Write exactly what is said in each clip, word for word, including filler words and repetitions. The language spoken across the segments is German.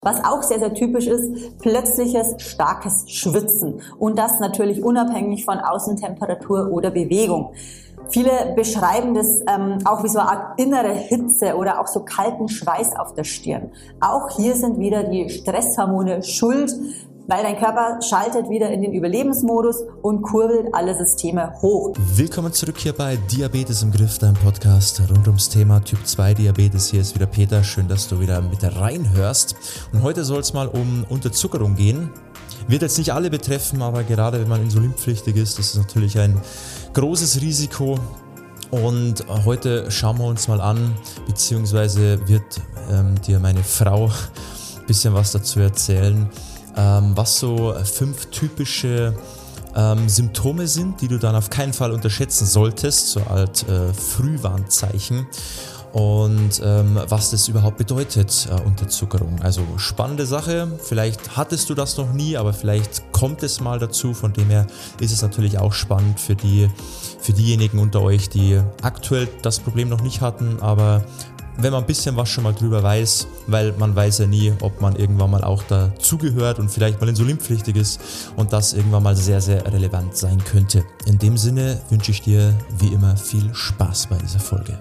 Was auch sehr, sehr typisch ist, plötzliches, starkes Schwitzen. Und das natürlich unabhängig von Außentemperatur oder Bewegung. Viele beschreiben das ähm, auch wie so eine Art innere Hitze oder auch so kalten Schweiß auf der Stirn. Auch hier sind wieder die Stresshormone schuld, weil dein Körper schaltet wieder in den Überlebensmodus und kurbelt alle Systeme hoch. Willkommen zurück hier bei Diabetes im Griff, dein Podcast rund ums Thema Typ zwei Diabetes. Hier ist wieder Peter, schön, dass du wieder mit reinhörst. Und heute soll es mal um Unterzuckerung gehen. Wird jetzt nicht alle betreffen, aber gerade wenn man insulinpflichtig ist, das ist natürlich ein großes Risiko. Und heute schauen wir uns mal an, beziehungsweise wird ähm, dir meine Frau ein bisschen was dazu erzählen, ähm, was so fünf typische ähm, Symptome sind, die du dann auf keinen Fall unterschätzen solltest, so als äh, Frühwarnzeichen. Und ähm, was das überhaupt bedeutet, äh, Unterzuckerung. Also spannende Sache, vielleicht hattest du das noch nie, aber vielleicht kommt es mal dazu. Von dem her ist es natürlich auch spannend für die, für diejenigen unter euch, die aktuell das Problem noch nicht hatten, aber wenn man ein bisschen was schon mal drüber weiß, weil man weiß ja nie, ob man irgendwann mal auch dazugehört und vielleicht mal insulinpflichtig ist und das irgendwann mal sehr, sehr relevant sein könnte. In dem Sinne wünsche ich dir wie immer viel Spaß bei dieser Folge.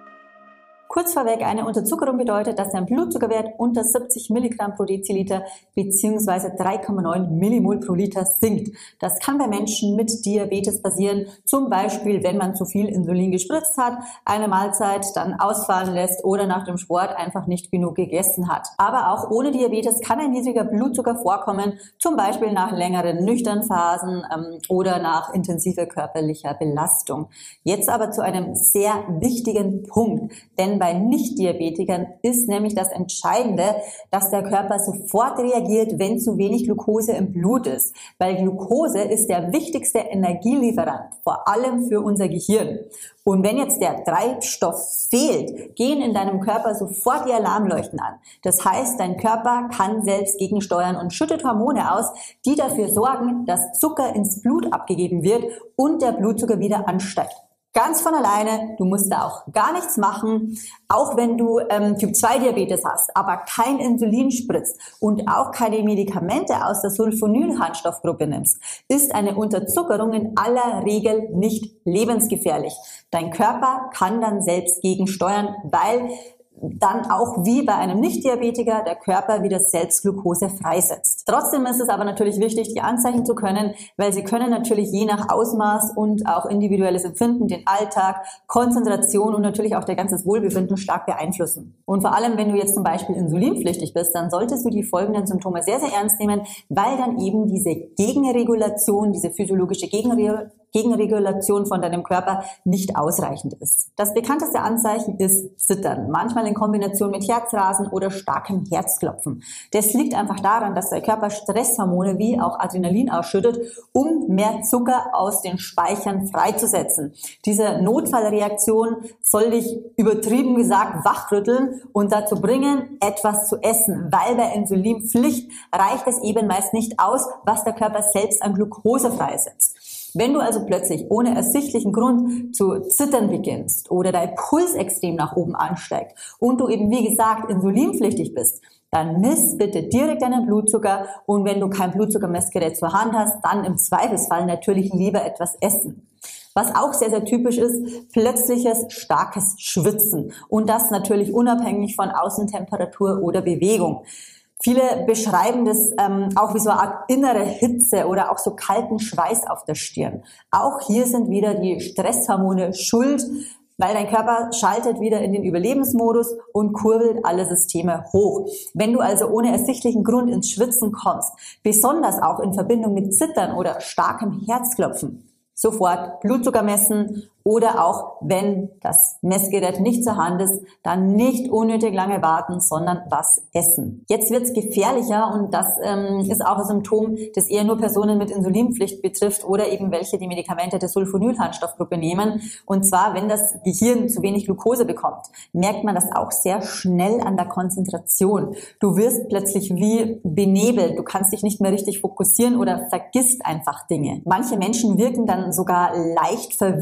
Kurz vorweg, eine Unterzuckerung bedeutet, dass dein Blutzuckerwert unter siebzig Milligramm pro Deziliter bzw. drei Komma neun Millimol pro Liter sinkt. Das kann bei Menschen mit Diabetes passieren, zum Beispiel wenn man zu viel Insulin gespritzt hat, eine Mahlzeit dann ausfallen lässt oder nach dem Sport einfach nicht genug gegessen hat. Aber auch ohne Diabetes kann ein niedriger Blutzucker vorkommen, zum Beispiel nach längeren nüchternen Phasen ähm, oder nach intensiver körperlicher Belastung. Jetzt aber zu einem sehr wichtigen Punkt, denn bei Nicht-Diabetikern ist nämlich das Entscheidende, dass der Körper sofort reagiert, wenn zu wenig Glucose im Blut ist. Weil Glucose ist der wichtigste Energielieferant, vor allem für unser Gehirn. Und wenn jetzt der Treibstoff fehlt, gehen in deinem Körper sofort die Alarmleuchten an. Das heißt, dein Körper kann selbst gegensteuern und schüttet Hormone aus, die dafür sorgen, dass Zucker ins Blut abgegeben wird und der Blutzucker wieder ansteigt. Ganz von alleine, du musst da auch gar nichts machen, auch wenn du ähm, Typ zwei Diabetes hast, aber kein Insulin spritzt und auch keine Medikamente aus der Sulfonyl-Harnstoffgruppe nimmst, ist eine Unterzuckerung in aller Regel nicht lebensgefährlich. Dein Körper kann dann selbst gegensteuern, weil dann auch wie bei einem Nicht-Diabetiker der Körper wieder selbst Glucose freisetzt. Trotzdem ist es aber natürlich wichtig, die Anzeichen zu können, weil sie können natürlich je nach Ausmaß und auch individuelles Empfinden den Alltag, Konzentration und natürlich auch der ganzes Wohlbefinden stark beeinflussen. Und vor allem, wenn du jetzt zum Beispiel insulinpflichtig bist, dann solltest du die folgenden Symptome sehr, sehr ernst nehmen, weil dann eben diese Gegenregulation, diese physiologische Gegenregulation Gegenregulation von deinem Körper nicht ausreichend ist. Das bekannteste Anzeichen ist Zittern, manchmal in Kombination mit Herzrasen oder starkem Herzklopfen. Das liegt einfach daran, dass der Körper Stresshormone wie auch Adrenalin ausschüttet, um mehr Zucker aus den Speichern freizusetzen. Diese Notfallreaktion soll dich übertrieben gesagt wachrütteln und dazu bringen, etwas zu essen, weil bei Insulinpflicht reicht es eben meist nicht aus, was der Körper selbst an Glucose freisetzt. Wenn du also plötzlich ohne ersichtlichen Grund zu zittern beginnst oder dein Puls extrem nach oben ansteigt und du eben wie gesagt insulinpflichtig bist, dann misst bitte direkt deinen Blutzucker und wenn du kein Blutzuckermessgerät zur Hand hast, dann im Zweifelsfall natürlich lieber etwas essen. Was auch sehr, sehr typisch ist, plötzliches, starkes Schwitzen und das natürlich unabhängig von Außentemperatur oder Bewegung. Viele beschreiben das ähm, auch wie so eine Art innere Hitze oder auch so kalten Schweiß auf der Stirn. Auch hier sind wieder die Stresshormone schuld, weil dein Körper schaltet wieder in den Überlebensmodus und kurbelt alle Systeme hoch. Wenn du also ohne ersichtlichen Grund ins Schwitzen kommst, besonders auch in Verbindung mit Zittern oder starkem Herzklopfen, sofort Blutzucker messen oder auch, wenn das Messgerät nicht zur Hand ist, dann nicht unnötig lange warten, sondern was essen. Jetzt wird's gefährlicher und das ähm, ist auch ein Symptom, das eher nur Personen mit Insulinpflicht betrifft oder eben welche die Medikamente der Sulfonyl-Harnstoffgruppe nehmen. Und zwar, wenn das Gehirn zu wenig Glucose bekommt, merkt man das auch sehr schnell an der Konzentration. Du wirst plötzlich wie benebelt, du kannst dich nicht mehr richtig fokussieren oder vergisst einfach Dinge. Manche Menschen wirken dann sogar leicht verwirrt, was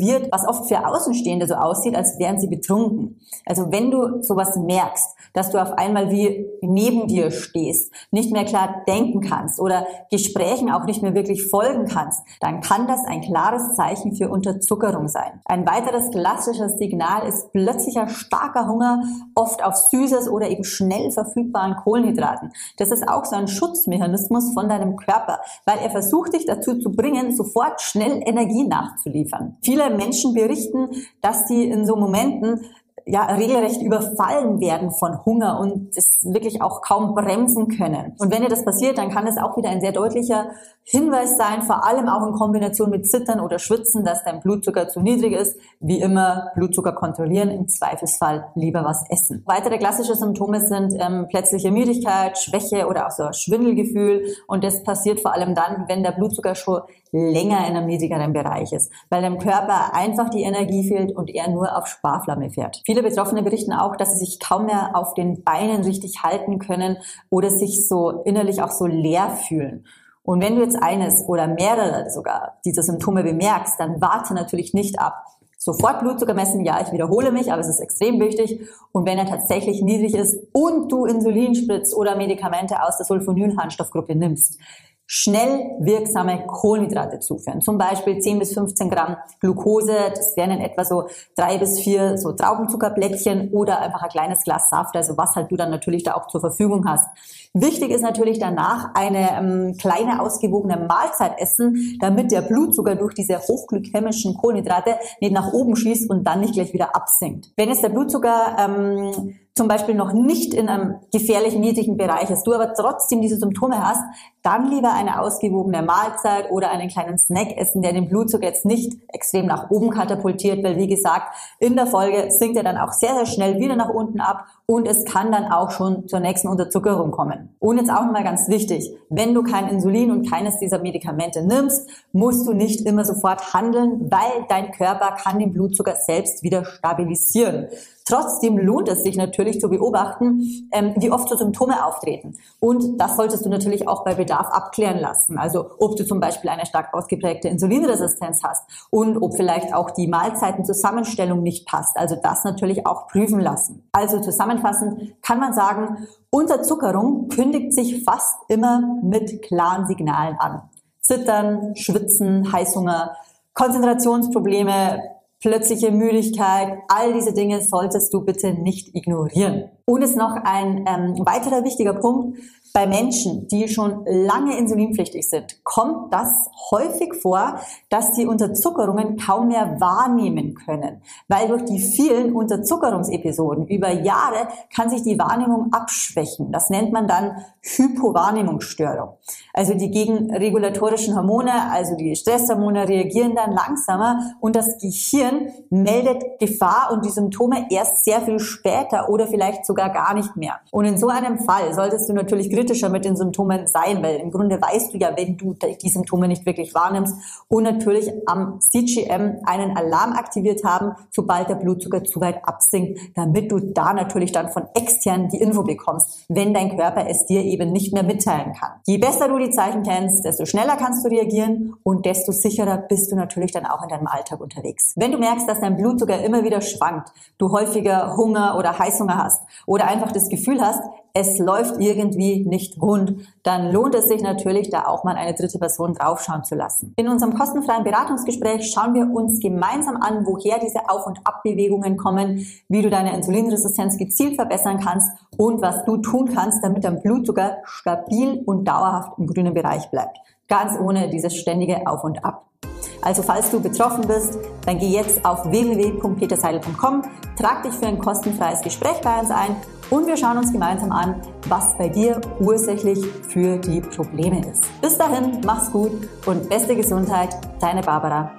oft für Außenstehende so aussieht, als wären sie betrunken. Also wenn du sowas merkst, dass du auf einmal wie neben dir stehst, nicht mehr klar denken kannst oder Gesprächen auch nicht mehr wirklich folgen kannst, dann kann das ein klares Zeichen für Unterzuckerung sein. Ein weiteres klassisches Signal ist plötzlicher starker Hunger, oft auf Süßes oder eben schnell verfügbaren Kohlenhydraten. Das ist auch so ein Schutzmechanismus von deinem Körper, weil er versucht, dich dazu zu bringen, sofort schnell Energie nachzuliefern. Viele Menschen berichten, dass sie in so Momenten ja regelrecht überfallen werden von Hunger und es wirklich auch kaum bremsen können. Und wenn dir das passiert, dann kann es auch wieder ein sehr deutlicher Hinweis sein, vor allem auch in Kombination mit Zittern oder Schwitzen, dass dein Blutzucker zu niedrig ist. Wie immer, Blutzucker kontrollieren, im Zweifelsfall lieber was essen. Weitere klassische Symptome sind ähm, plötzliche Müdigkeit, Schwäche oder auch so ein Schwindelgefühl. Und das passiert vor allem dann, wenn der Blutzucker schon länger in einem niedrigeren Bereich ist, weil dem Körper einfach die Energie fehlt und er nur auf Sparflamme fährt. Viele Betroffene berichten auch, dass sie sich kaum mehr auf den Beinen richtig halten können oder sich so innerlich auch so leer fühlen. Und wenn du jetzt eines oder mehrere sogar dieser Symptome bemerkst, dann warte natürlich nicht ab. Sofort Blutzucker messen, ja, ich wiederhole mich, aber es ist extrem wichtig. Und wenn er tatsächlich niedrig ist und du Insulin spritzt oder Medikamente aus der Sulfonyl-Harnstoffgruppe nimmst, schnell wirksame Kohlenhydrate zuführen. Zum Beispiel zehn bis fünfzehn Gramm Glucose, das wären in etwa so drei bis vier so Traubenzuckerplättchen oder einfach ein kleines Glas Saft, also was halt du dann natürlich da auch zur Verfügung hast. Wichtig ist natürlich danach eine ähm, kleine ausgewogene Mahlzeit essen, damit der Blutzucker durch diese hochglykämischen Kohlenhydrate nicht nach oben schießt und dann nicht gleich wieder absinkt. Wenn jetzt der Blutzucker ähm, zum Beispiel noch nicht in einem gefährlichen niedrigen Bereich ist, du aber trotzdem diese Symptome hast, dann lieber eine ausgewogene Mahlzeit oder einen kleinen Snack essen, der den Blutzucker jetzt nicht extrem nach oben katapultiert, weil wie gesagt, in der Folge sinkt er dann auch sehr, sehr schnell wieder nach unten ab und es kann dann auch schon zur nächsten Unterzuckerung kommen. Und jetzt auch nochmal ganz wichtig, wenn du kein Insulin und keines dieser Medikamente nimmst, musst du nicht immer sofort handeln, weil dein Körper kann den Blutzucker selbst wieder stabilisieren. Trotzdem lohnt es sich natürlich zu beobachten, ähm, wie oft so Symptome auftreten. Und das solltest du natürlich auch bei Bedarf abklären lassen. Also ob du zum Beispiel eine stark ausgeprägte Insulinresistenz hast und ob vielleicht auch die Mahlzeitenzusammenstellung nicht passt. Also das natürlich auch prüfen lassen. Also zusammenfassend kann man sagen, Unterzuckerung kündigt sich fast immer mit klaren Signalen an. Zittern, Schwitzen, Heißhunger, Konzentrationsprobleme, plötzliche Müdigkeit, all diese Dinge solltest du bitte nicht ignorieren. Und ist noch ein ähm, weiterer wichtiger Punkt, bei Menschen, die schon lange insulinpflichtig sind, kommt das häufig vor, dass die Unterzuckerungen kaum mehr wahrnehmen können. Weil durch die vielen Unterzuckerungsepisoden über Jahre kann sich die Wahrnehmung abschwächen. Das nennt man dann Hypowahrnehmungsstörung. Also die gegenregulatorischen Hormone, also die Stresshormone, reagieren dann langsamer und das Gehirn meldet Gefahr und die Symptome erst sehr viel später oder vielleicht sogar gar nicht mehr. Und in so einem Fall solltest du natürlich kritischer mit den Symptomen sein, weil im Grunde weißt du ja, wenn du die Symptome nicht wirklich wahrnimmst und natürlich am C G M einen Alarm aktiviert haben, sobald der Blutzucker zu weit absinkt, damit du da natürlich dann von extern die Info bekommst, wenn dein Körper es dir eben nicht mehr mitteilen kann. Je besser du die Zeichen kennst, desto schneller kannst du reagieren und desto sicherer bist du natürlich dann auch in deinem Alltag unterwegs. Wenn du merkst, dass dein Blutzucker immer wieder schwankt, du häufiger Hunger oder Heißhunger hast oder einfach das Gefühl hast, es läuft irgendwie nicht rund, dann lohnt es sich natürlich, da auch mal eine dritte Person draufschauen zu lassen. In unserem kostenfreien Beratungsgespräch schauen wir uns gemeinsam an, woher diese Auf- und Abbewegungen kommen, wie du deine Insulinresistenz gezielt verbessern kannst und was du tun kannst, damit dein Blutzucker stabil und dauerhaft im grünen Bereich bleibt. Ganz ohne dieses ständige Auf und Ab. Also falls du betroffen bist, dann geh jetzt auf w w w punkt peter seidel punkt com, trag dich für ein kostenfreies Gespräch bei uns ein und wir schauen uns gemeinsam an, was bei dir ursächlich für die Probleme ist. Bis dahin, mach's gut und beste Gesundheit, deine Barbara.